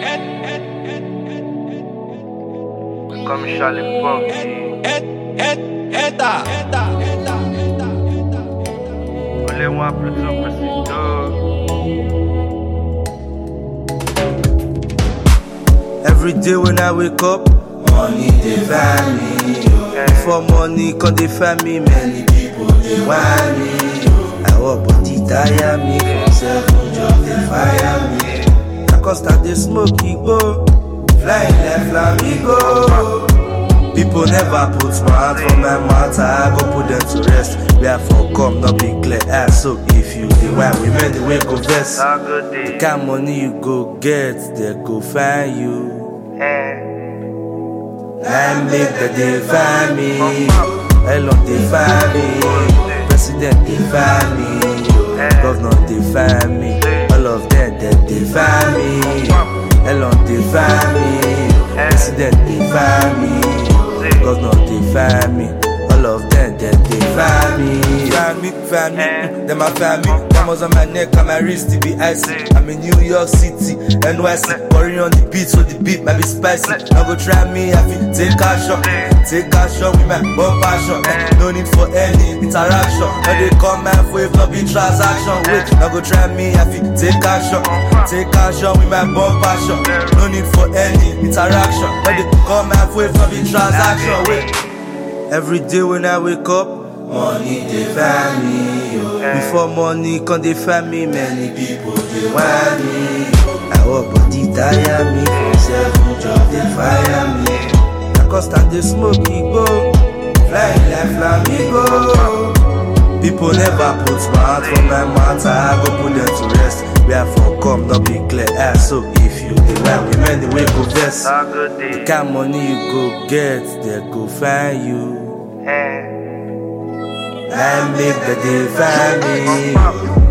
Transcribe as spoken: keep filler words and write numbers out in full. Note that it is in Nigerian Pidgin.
Comme Charlie Foxy. Voulez-moi plutôt préciso. Every day when I wake up, money they find me. Before money come they find me, many people they want me. I work but it tire me, from seven job they fire me. I cause start they smoke go, flying like flamingo. People never put my hand for my matter, I go put them to rest. Where for come, not be clear ass. So if you the wine, we made the way go vest. The kind of money you go get, they go find you. I make that they find me. Elon they find me. President they find me. Governor they find me. All of them that they find me. Elon they find me. President they find me. Governor they find me. All of them that they find me. Find me, find me, mm, them a find me. Cameras on my neck and my wrist to be icy. I'm in New York City, N Y C. Worry on the beat, so the beat might be spicy. Now go try me, I feel take a shot. Take a shot with my bumper shot. Eh, no need for any interaction. Now they come my way, if not be transaction. Wait, now go try me, I feel take a shot. Take a shot with my bumper shot. No need for any interaction. Now they come my way, if not be transaction. Wait. Every day when I wake up, money they find me. Oh. Before money come they find me, many people they want me. I work but they tire me, from seven job they fire me. I cause start they smoke go, flying like flamingo. People never put my hand for my matter, I go put them to rest. Where for come, not be clear ass. So if you the wine, we many way go vest. The kind of money you go get, they go find you. I make that they find me.